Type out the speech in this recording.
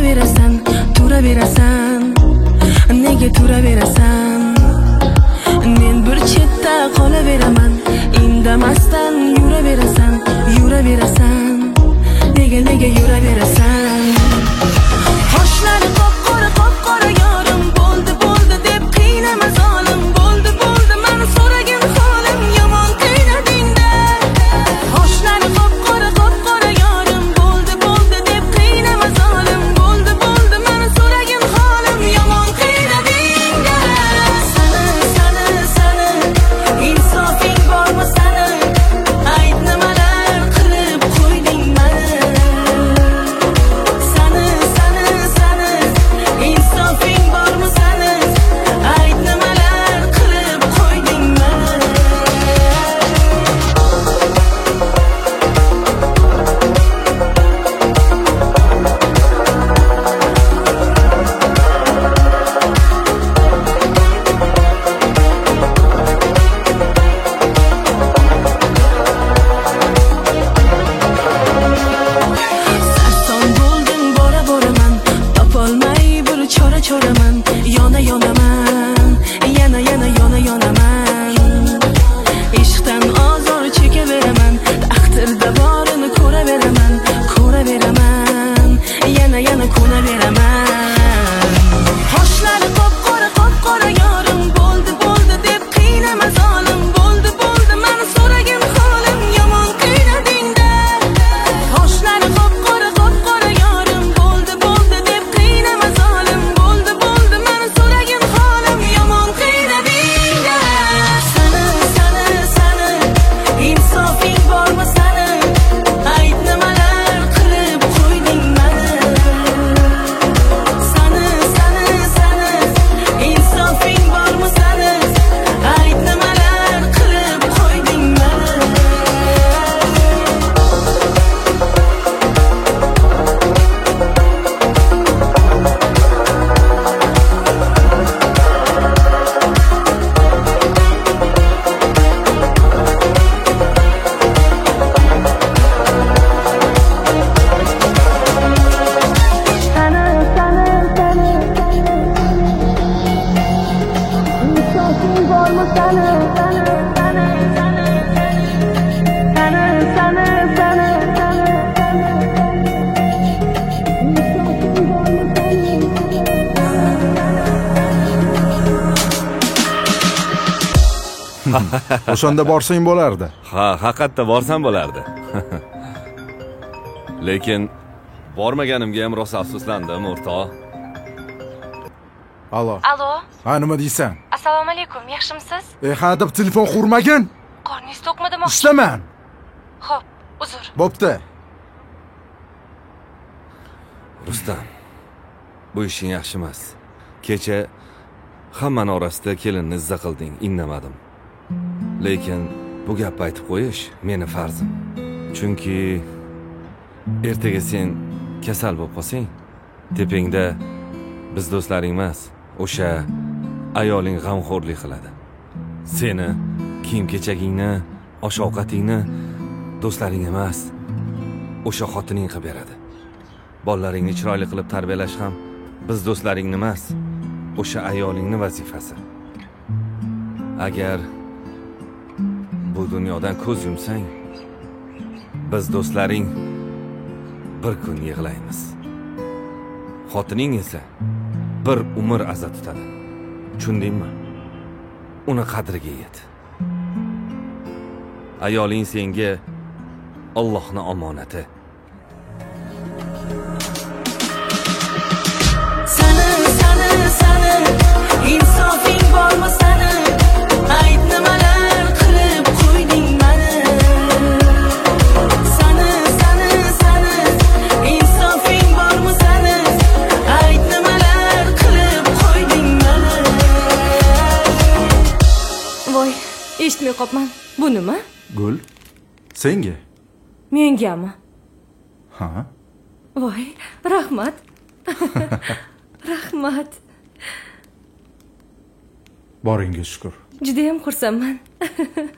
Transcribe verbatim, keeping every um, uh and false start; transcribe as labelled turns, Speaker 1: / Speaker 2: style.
Speaker 1: Turaverasan, turaverasan, nega turaverasan? Men bir chetda qolaveraman, indamasdan yuraverasan, yuraverasan, nega nega yuraverasan? Qoshlari qop-qora qop-qora yorim, bo'ldi bo'ldi deb qiynama zolim, bo'ldi bo'ldi meni so'ragin holim, yomon qiynading-da. Qoshlari qop-qora qop-qora yorim, bo'ldi bo'ldi deb qiynama zolim, bo'ldi bo'ldi meni so'ragin holim, yomon qiynading-da. Sani sani sani insofing bormi sani? Ayt nimalar qilib qo'yding meni? Sani sani sani insofing bormi sani? Ayt nimalar qilib qo'yding meni? Sarson bo'lding bora boraman, topolmay bir chora choraman, yona yonaman, yana yana yona yonaman. Ishqdan ozor chekaveraman, taqdirda borini ko'raveraman, ko'raveraman, yana yana ko'naveraman. Qoshlari qop-qora qop-qora yorim, bo'ldi bo'ldi deb qiynama zolim, bo'ldi bo'ldi meni so'ragin holim, yomon qiynading-da. Qoshlari qop-qora qop-qora yorim, bo'ldi bo'ldi deb qiynama zolim, bo'ldi bo'ldi meni so'ragin holim, yomon qiynading-da. Sani sani sani insofing bormi sani? Ayt nimalar qilib qo'yding meni? Sani sani sani insofing bormi sani? Ayt nimalar qilib qo'yding meni? Sani sani sani insofing bormi sani? Sani sani sani sani sani sani insofing bormi sani?
Speaker 2: O'shanda borsang bo'lardi.
Speaker 3: Ha, haqiqatda borsam bo'lardi. Lekin bormaganimga ham rosa afsuslandim, o'rtoq.
Speaker 2: Alo.
Speaker 4: Alo,
Speaker 2: Ha, nima deysan?
Speaker 4: assalomu alaykum, yaxshimisiz?
Speaker 2: E, ha deb telefon qurmagin.
Speaker 4: Qorningiz to'qmi demoqchi?
Speaker 2: Ishlaman.
Speaker 4: Xo'p, uzr.
Speaker 2: Bo'pti.
Speaker 3: Rustam, bu ishing yaxshi emas. Kecha hammani orasida kelinni izza qilding, indamadim. Lekin bu gapni aytib qo'yish meni farzim. Chunki ertaga sen kasal bo'lib qolsang, tepingda biz do'stlaring emas, o'sha ayoling g'amxo'rlik qiladi. Seni kiyim-kechagingni, osh-ovqatingni do'stlaring emas, o'sha xotining qilib beradi. Bolalaringni chiroyli qilib tarbiyalash ham biz do'stlaringni emas, o'sha ayolingni vazifasi. Agar bu dunyodan ko'z yumsang, biz do'stlaring bir kun yig'laymiz. Xotining esa bir umr aza tutadi. Tushundingmi? Uni qadriga yet. Ayoling senga Allohning omonati.
Speaker 1: Sani sani sani insofing bormi sani? Ayt nimalar qilib qo'yding meni? Sani sani sani insofing bormi sani? Ayt nimalar qilib qo'yding meni?
Speaker 4: Voy, eshitmay qopman. Bu nima?
Speaker 2: Gul. Senga?
Speaker 4: Mengami?
Speaker 2: Ha?
Speaker 4: Voy, rahmat. Rahmat.
Speaker 2: Boringga shukr.
Speaker 4: Juda ham xursandman.